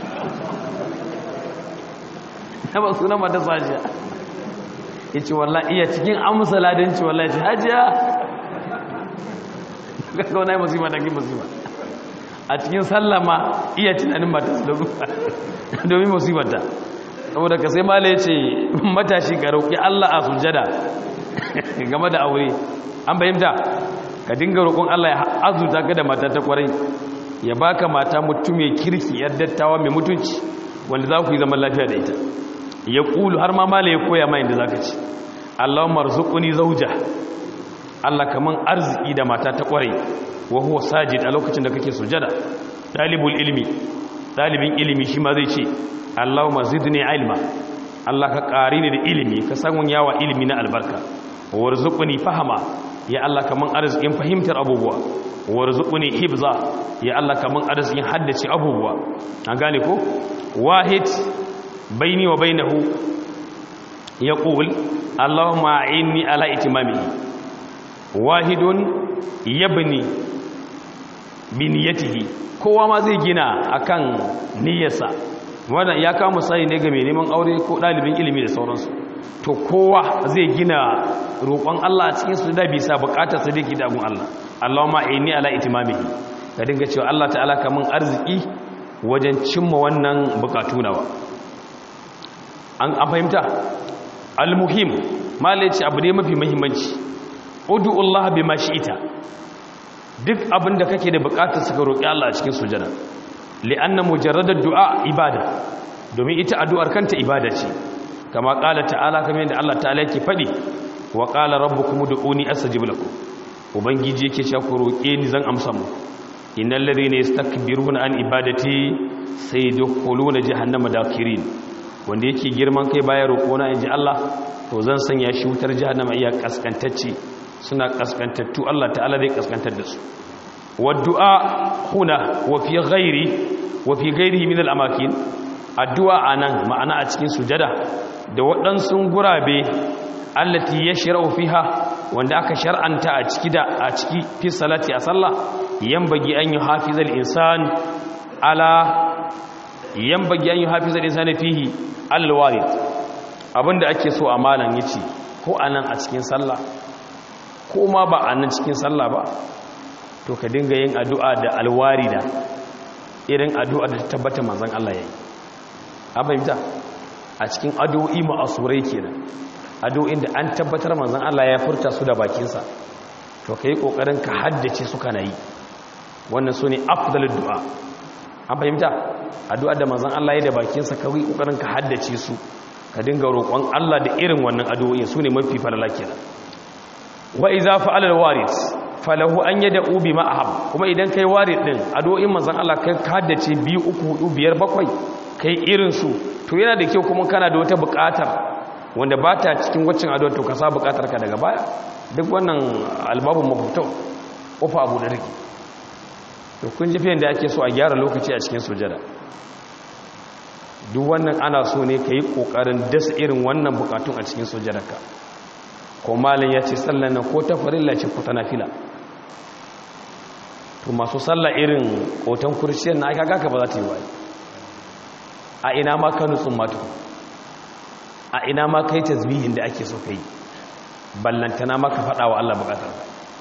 na ba sunan mata hajiya, yace wallahi iya cikin amsa ladanci wallahi yace hajiya, kaga wannan musiba da ke musiba a cikin sallama iya tunanin mata su da domin musibarta. Saboda ka sai mala yace matashi ka roki Allah a sujada game da aure, an bayyanta ka dinga roƙon Allah ya azuta ka da mata ta kwarai, ya baka mata mutum mai kirki, yar dattawa mai mutunci, wanda za ku yi zaman lafiya da ita. Ya kulu har ma mala ya koya mai inda zaka ci Allahumma arzuqni zawja, Allah kaman arziki da mata ta kwarai, wa huwa sajid, a lokacin da kake sujada. Talibul ilmi, talibin ilimi shi ma zai ce Allahumma zidni ilma, Allah ka ƙari ni da ilimi, ka san yawa ilimi na albarka. Warzuqni fahama, ya Allah kaman arzikin fahimtar abubuwa. Warzuqni hibza, ya Allah kaman arzikin haddace abubuwa. An gane ko? Wahid baini wa bainahu yaqul Allahumma a'inni ala itimamihi. Wahidun yabni bi niyyatihi, kowa ma zai gina akan niyyarsa. Wannan ya kawo misali ne ga mai neman aure ko dalibin ilimi da sauransu. To kowa zai gina roƙon Allah a cikin su da bisa buƙatar sa dake da gun Allah. Allahumma inni ala itimamihi, ka dinga cewa Allah ta'ala kaman arziki wajen cimma wannan buƙatu nawa. An fahimta? Al-muhim malaci abu ne mafi muhimmanci. Ud'u Allah bima shi'ita, duk abinda kake da bukatar suka roki Allah a cikin sujada. Li'anna mujarradad du'a ibada, domin ita addu'ar kanta ibada ce. Kama qala ta'ala, kamar yadda Allah ta'ala yake fadi, wa qala rabbukum ud'uni astajib lakum. Ubangiji yake cewa ku roke ni zan amsa muku. Innal ladhina yastakbiruna an ibadati sayadkhuluna jahannama dakirin. Wanda yake girman kai baya roƙona inji Allah, to zan sanya shi wutar jahannama iya kaskantacce. Suna kaskantattu, Allah ta'ala zai kaskantar da su. Waddu'a huna wa fi ghairi wa fi ghairihi min al-amakin, addu'a anan ma'ana a cikin sujada da waɗansu gurabe allati yashra'u fiha, wanda aka shar'anta a ciki da a ciki fi salati a sallah, yambagi an yuhafiza al-insan ala yambagi an yuhafiza al-insan fihi al-warid. Abinda ake so a malan yace ko anan a cikin sallah ko ma ba a nan cikin sallah ba to ka dinga yin addu'a da alwarida irin addu'a da ta tabbata manzon Allah yayi an fahimta a cikin addu'o'i ma'asurai kenan addu'o'in da an tabbatar manzon Allah ya furta su da bakinsa to kai kokarin ka haddace su kana yi wannan sune afdalud du'a an fahimta addu'a da manzon Allah ya da bakinsa kai kokarin ka haddace su ka dinga roƙon Allah da irin wannan addu'o'i sune mafi falala kenan wa idza fa'ala al-waris falahu an yad'u bima ahab kuma idan kai warid din addu'o'in manzon Allah kai ka haddace biyu uku hudu biyar bakwai kai irin su to yana da kyau kuma kana da wata buƙatar wanda ba ta cikin waccan addu'a to ka sa buƙatar ka daga baya duk wannan albabun mafutau kofa abu da rike to kun ji fiye da ake so a gyara lokaci a cikin sujada duk wannan ana so ne ka yi ƙoƙarin dasa irin wannan buƙatun a cikin sujadarka ko malin ya ce sallan nan ko ta farilla ce ko ta nafila to masu sallah irin ƙoton kurciyar na aka gaka ba za ta yi waye a ina ma ka nutsun matu a ina ma ka yi tasbihin da ake so ka yi ballantana ma ka faɗa wa Allah buƙatar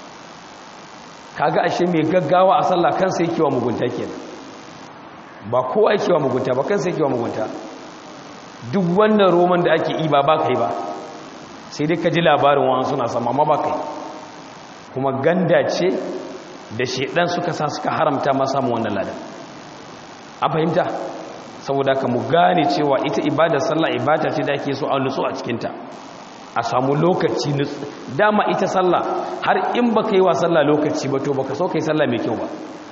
kaga ashe mai gaggawa a sallah kansa yake wa mugunta kenan ba kowa yake wa mugunta ba kansa yake wa mugunta duk wannan roman da ake yi ba ba kai ba sai dai ka ji labarin wani suna sama ma ba kai kuma ganda ce da shedan suka sa suka haramta ma samun wannan ladan an fahimta saboda ka mu gane cewa ita ibadar sallah ibada ce da ake so a nutsu a cikinta a samu lokaci dama ita sallah har in baka yi wa sallah lokaci ba to baka so kai sallah mai kyau ba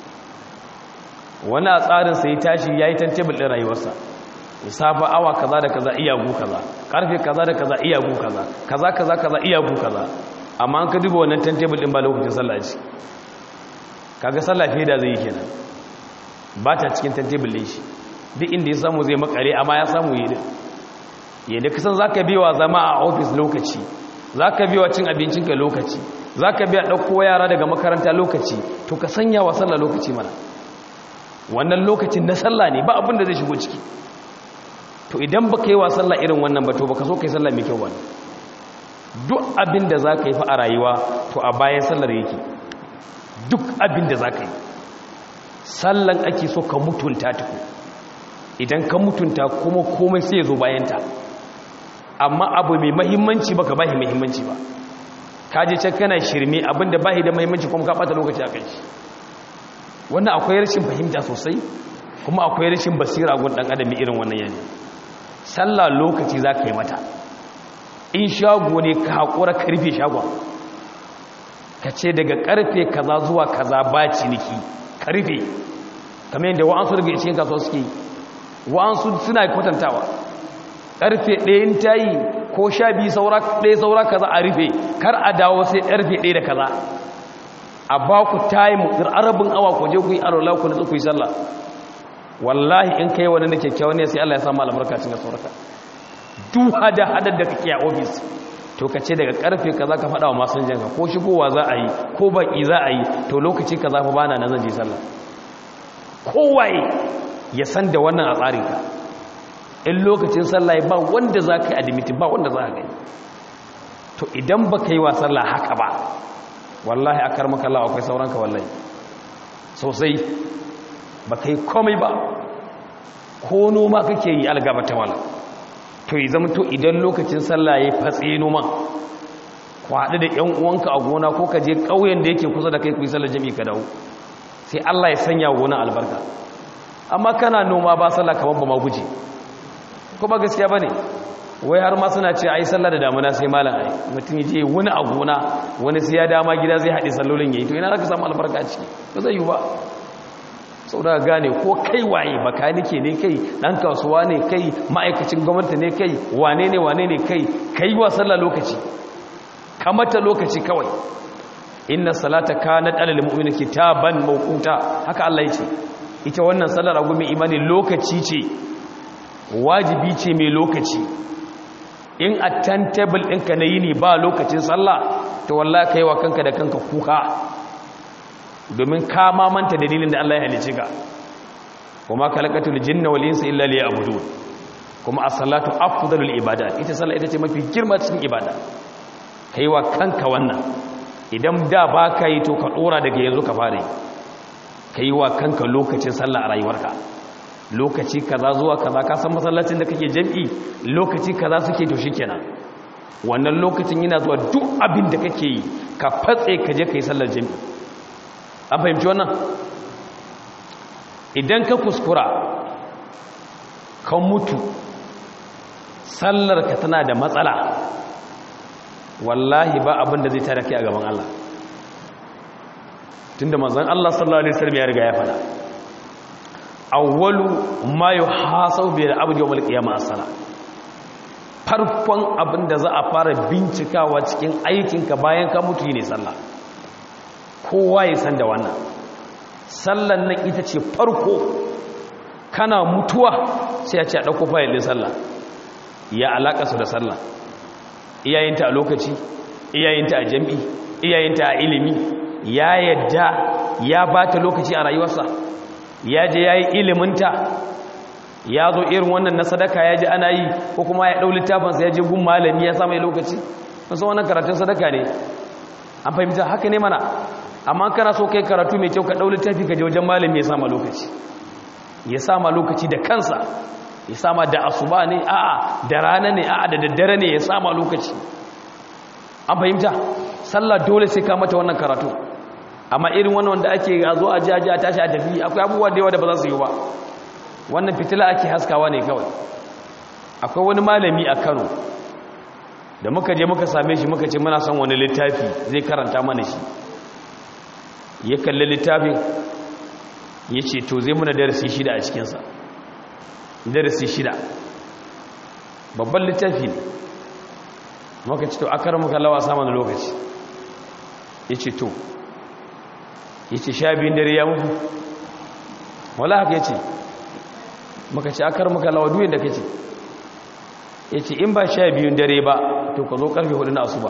wani a tsarin sai tashi yayi tantable din rayuwarsa safa awa kaza da kaza iyagu kaza karfe kaza da kaza iyagu kaza kaza kaza kaza iyagu kaza amma an ka duba wannan tantable din ba lokacin sallah ce kaga sallah fiye da zai yi kenan ba ta cikin tantable din shi duk inda ya samu zai makare amma ya samu yi din yadda kasan za ka biya zama a ofis lokaci za ka biya cin abincinka lokaci za ka biya ɗauko yara daga makaranta lokaci to ka sanya wa sallah lokaci mana wannan lokacin na sallah ne ba abin da zai shigo ciki to idan ba ka yi wa sallah irin wannan ba to ba ka so ka yi sallah mai kyau ba duk abin da za ka yi fa a rayuwa to a bayan sallar yake duk abin da za ka yi sallan ake so ka mutunta tuku idan ka mutunta kuma komai sai ya zo bayanta amma abu mai mahimmanci ba ka ba shi mahimmanci ba ka je can kana shirme abinda ba shi da mahimmanci kuma ka bata lokaci a kai wannan akwai rashin fahimta sosai kuma akwai rashin basira gun dan adam irin wannan yani sallah lokaci za ka yi mata in shago ne ka haƙura karfe shagon ka ce daga karfe kaza zuwa kaza ba ciniki karfe kamar yadda wa'ansu daga cikin kasuwa suke yi wa'ansu suna kwatantawa ƙarfe ɗayan tayi ko sha biyu saura ɗaya saura kaza a rufe kar a dawo sai ƙarfe ɗaya da kaza a ba ku tayi mutsir arabin awa ku je ku yi arola ku nutsu ku yi sallah wallahi in kai wani na kyakkyawan ne sai Allah ya samu albarka cin sauraka duk hada hadar da kake a ofis to ka ce daga ƙarfe kaza ka faɗa wa masinjanka ko shigowa za a yi ko baƙi za a yi to lokaci kaza fa bana nan zan je sallah kowaye ya san da wannan a tsarinka in lokacin sallah ba wanda za ka yi adimiti ba wanda za ka gani to idan ba ka yi wa sallah haka ba wallahi a karmaka Allah akwai sauranka wallahi sosai ba ka yi komai ba ko noma kake yi algaba ta wala to yi zama to idan lokacin sallah ya fatsi noma ku haɗu da ‘yan uwanka a gona ko ka je ƙauyen da yake kusa da kai ku yi sallar jami'i ka dawo sai Allah ya sanya gona albarka amma kana noma ba sallah kamar ba ma guje ko ba gaskiya bane wai har ma suna ce ai sallah da damuna sai malam ai mutum yaje wani a gona wani sai ya dama gida zai haɗe sallolin yayi to ina zaka samu albarka a ciki ba zai yi ba saboda gane ko kai waye bakanike ne kai dan kasuwa ne kai ma'aikacin gwamnati ne kai wane ne wane ne kai kai wa sallah lokaci kamata lokaci kawai inna salata kanat alal mu'mini kitaban mawquta haka Allah yace ita wannan sallar agu mai imani lokaci ce wajibi ce mai lokaci in a timetable ɗinka na yini ba lokacin sallah to wallahi kai wa kanka da kanka kuka domin ka mamanta dalilin da Allah ya halice ka kuma khalaqatul jinna wal insa illa liya'budun kuma as-salatu afdalul ibadat ita sallah ita ce mafi girma cikin ibada kai wa kanka wannan idan da ba ka yi to ka ɗora daga yanzu ka fara yi ka yi wa kanka lokacin sallah a rayuwarka lokaci kaza zuwa kaza ka san masallacin da kake jam'i lokaci kaza suke to shikenan wannan lokacin yana zuwa duk abin da kake yi ka fatse ka je ka yi sallar jam'i an fahimci wannan idan ka kuskura ka mutu sallar ka tana da matsala wallahi ba abin da zai tare kai a gaban Allah tunda manzon Allah sallallahu alaihi wasallam ya riga ya faɗa awwalu ma yuhasabu bil abdi yawm al-qiyamah as-salah farkon abin da za a fara bincikawa cikin aikinka bayan ka mutu ne sallah kowa ya san da wannan sallan nan ita ce farko kana mutuwa sai ya ce a dauko fayil din sallah ya alaka su da sallah iyayenta a lokaci iyayenta a jami'i iyayenta a ilimi ya yadda ya bata lokaci a rayuwarsa ya je yayi iliminta ya zo irin wannan na sadaka ya ji ana yi ko kuma ya ɗau littafinsa ya je gun malami ya samu lokaci wasu wannan karatun sadaka ne an fahimta haka ne mana amma kana so kai karatu mai kyau ka ɗau littafi ka je wajen malami ya sama lokaci ya sama lokaci da kansa ya sama da asuba ne a'a da rana ne a'a da daddare ne ya sama lokaci an fahimta sallah dole sai ka mata wannan karatu amma irin wannan wanda ake a zo a ji a tashi a tafi akwai abubuwa da yawa da ba za su yi ba wannan fitila ake haskawa ne kawai akwai wani malami a Kano da muka je muka same shi muka ce muna son wani littafi zai karanta mana shi ya kalli littafin ya ce to zai muna darasi shida a cikinsa darasi shida babban littafi ne muka ce to akar muka lawa saman lokaci ya ce to ya ce sha biyun dare ya muku wala haka ya ce maka ce akar maka lawa duyin da kace yace in ba sha biyun dare ba to ka zo karfe hudu na asuba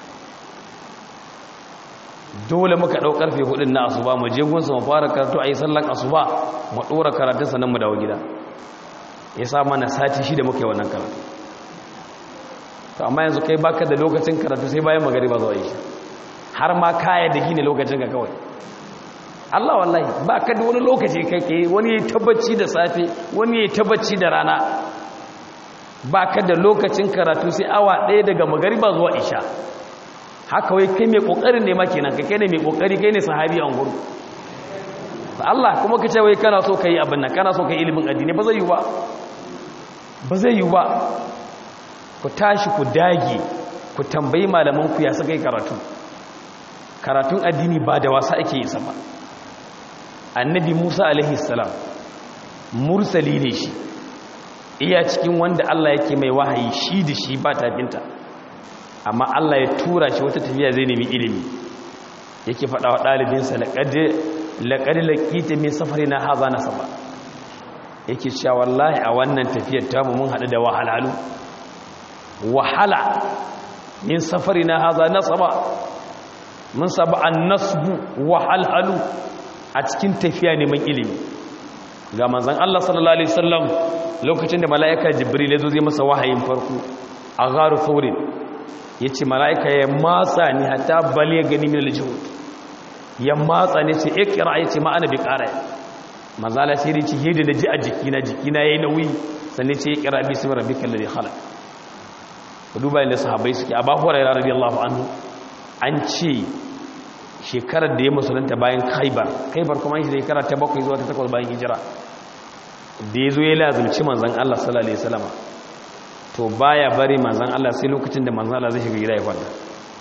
dole muka dau karfe hudu na asuba mu je gunsa mu fara karatu ayi sallan asuba mu dora karatun sanan mu dawo gida yasa mana sati shida muka yi wannan karatu to amma yanzu kai baka da lokacin karatu sai bayan magariba zuwa isha har ma kaya da gine lokacin ka kawai Allah wallahi ba ka da wani lokaci kai kai wani ya tabbaci da safe wani ya tabbaci da rana ba ka da lokacin karatu sai awa ɗaya daga magariba zuwa isha haka wai kai mai ƙoƙarin ne ma kenan kai kai ne mai ƙoƙari kai ne sahabi an guru Allah kuma ka ce wai kana so ka yi abin nan kana so ka yi ilimin addini ba zai yi ba ba zai yi ba ku tashi ku dage ku tambayi malamanku ya saka yi karatu karatun addini ba da wasa ake yi sa ba annabi Musa alaihi salam mursali ne shi iya cikin wanda Allah yake mai wahayi shi da shi ba tafinta amma Allah ya tura shi wata tafiya zai nemi ilimi yake faɗa wa ɗalibinsa laƙari laƙita min safari na haza na saba yake cewa wallahi a wannan tafiyar tamu mun haɗu da wahalalu wahala min safari na haza na saba mun saba an nasbu wahalhalu a cikin tafiya neman ilimi ga manzon Allah sallallahu alaihi wasallam lokacin da mala'ika jibril ya zo zai masa wahayin farko a gharu thawrin yace mala'ika ya matsa ni hatta bal ya gani min al-juhud ya matsa ne ce ikra yace ma ana bi qara manzo Allah sai yace hidi da ji a jikina jikina yayi nauyi sannan ce ikra bi ismi rabbikal ladhi khalaq duba inda sahabbai suke Abu Hurairah radiyallahu anhu an ce shekarar da ya musulunta bayan Khaibar Khaibar kuma shi shekara ta bakwai zuwa ta takwas bayan hijira da yazo ya lazumci manzon Allah sallallahu alaihi wasallam to baya bari manzon Allah sai lokacin da manzon Allah zai shiga gida ya kwanta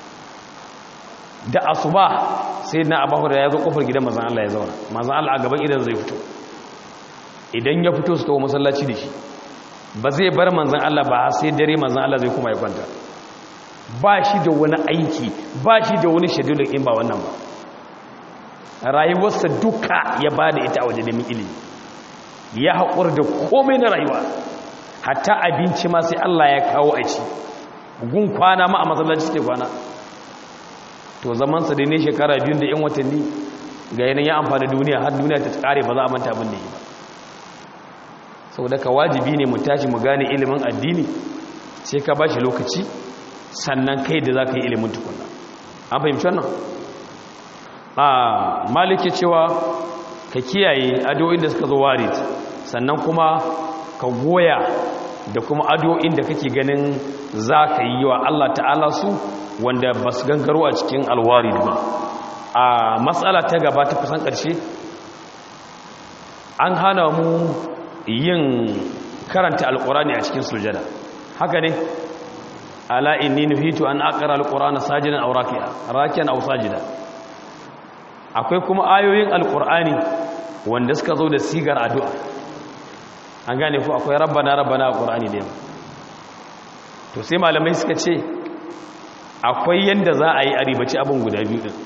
da asuba sai na Abu Hurairah ya zo kofar gidan manzon Allah ya zauna manzon Allah a gaban idan zai fito idan ya fito su tawo masallaci da shi ba zai bar manzon Allah ba sai dare manzon Allah zai kuma ya kwanta ba shi da wani aiki ba shi da wani schedule in ba wannan ba rayuwarsa duka ya bada ita a wajen neman ilimi ya haƙura da komai na rayuwa hatta abinci ma sai Allah ya kawo a ci gun kwana ma a masallaci ke kwana to zamansa da ne shekara biyu da yan watanni ga yanayin ya amfani duniya har duniya ta kare ba za a manta abin da yi ba saboda ka wajibi ne mu tashi mu gane ilimin addini sai ka ba shi lokaci sannan kai da za ka yi ilimin tukuna an fahimci wannan a maliki cewa ka kiyaye addu'o'in da suka zo warid sannan kuma ka goya da kuma addu'o'in da kake ganin za ka yi wa Allah ta'ala su wanda ba su gangaro a cikin alwarid ba a matsala ta gaba ta kusan ƙarshe an hana mu yin karanta alƙurani a cikin sujada haka ne ala inni nuhitu an aqra alqur'ana sajidan aw raki'a raki'an aw sajida akwai kuma ayoyin alqur'ani wanda suka zo da sigar addu'a an gane ko akwai rabbana rabbana alqur'ani da to sai malamai suka ce akwai yanda za a yi a ribaci abin guda biyu din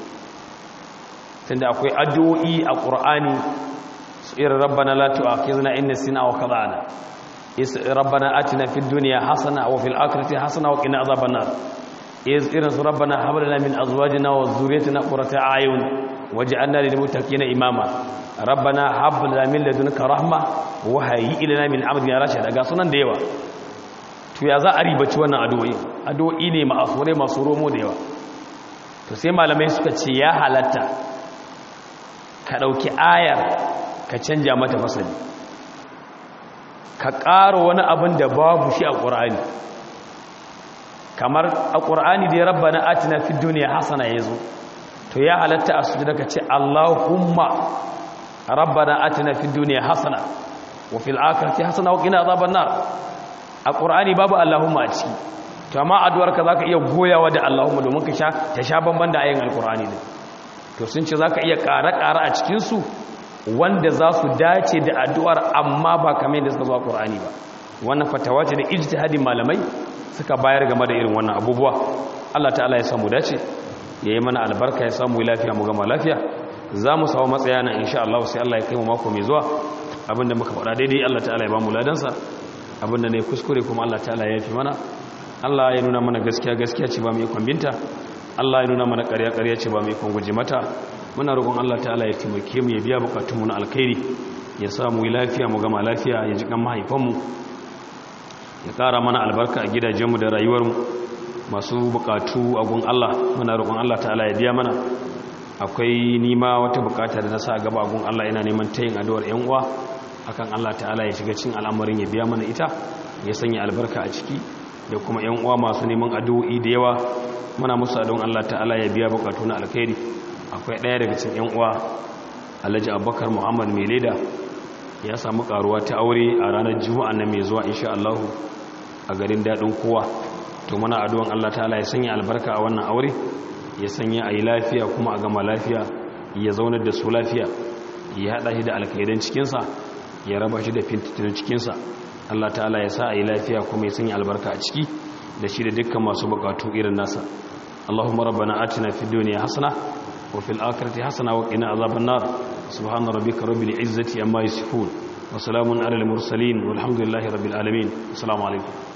tunda akwai addu'o'i a qur'ani su irin rabbana la tu'akhizna in nasina aw akhtana ربنا آتنا في الدنيا حسنة وفي الآخرة حسنة وقنا عذاب النار إذ إرس ربنا هب لنا من أزواجنا وذريتنا قرة أعين واجعلنا للمتقين إماما ربنا هب لنا من لدنك رحمة وهيئ لنا من أمرنا رشدا ga sunan da yawa to ya za a ribaci wannan addu'o'i addu'o'i ne ma'asure masu romo da yawa to sai malamai suka ce ya halatta ka dauki ayar ka canja mata fasali ka ƙara wani abin da babu shi a ƙur'ani kamar a ƙur'ani da ya rabbana atina fid duniya hasana ya zo to ya halatta a sujada ka ce Allahumma rabbana atina fid duniya hasana wa fil akhirati hasana wa qina azaban nar a ƙur'ani babu Allahumma a ciki to amma addu'ar ka zaka iya goyawa da Allahumma domin ka sha ta sha banban da ayin alƙur'ani din to sun ce zaka iya ƙara-ƙara a cikin su wanda za su dace da addu'ar amma ba kamar yadda suka zo a ƙur'ani ba wannan fatawa ce da ijtihadin malamai suka bayar game da irin wannan abubuwa Allah ta'ala ya samu dace ya yi mana albarka ya samu lafiya mu gama lafiya za mu samu matsaya na insha Allah sai Allah ya kai mu mako mai zuwa abinda muka faɗa daidai Allah ta'ala ya ba mu ladansa abinda ne kuskure kuma Allah ta'ala ya fi mana Allah ya nuna mana gaskiya gaskiya ce ba mu ikon binta Allah ya nuna mana ƙarya ƙarya ce ba mu ikon guji mata muna roƙon Allah ta'ala ya taimake mu ya biya bukatunmu na alkhairi ya samu lafiya mu gama lafiya ya ji kan mahaifanmu ya ƙara mana albarka a gidajenmu da rayuwarmu masu bukatu a gun Allah muna roƙon Allah ta'ala ya biya mana akwai nima wata bukata da na sa gaba a gun Allah ina neman tayin addu'ar ƴan uwa akan Allah ta'ala ya shiga cikin al'amarin ya biya mana ita ya sanya albarka a ciki da kuma ƴan uwa masu neman addu'o'i da yawa muna musu addu'an Allah ta'ala ya biya bukatu na alkhairi akwai ɗaya daga cikin ƴan uwa Alhaji Abubakar Muhammad Meleda ya samu karuwa ta aure a ranar Juma'a nan mai zuwa insha Allah a garin dadin kowa to muna addu'an Allah ta'ala ya sanya albarka a wannan aure ya sanya ayi lafiya kuma a gama lafiya ya zaunar da su lafiya ya hada shi da alkhairan cikin sa ya raba shi da fitinin cikin sa Allah ta'ala ya sa ayi lafiya kuma ya sanya albarka a ciki da shi da dukkan masu bukatu irin nasa Allahumma rabbana atina fid dunya hasana وفي الآخرة حسنة وقنا عذاب النار سبحان ربك رب العزة عما يصفون وسلام على المرسلين والحمد لله رب العالمين السلام عليكم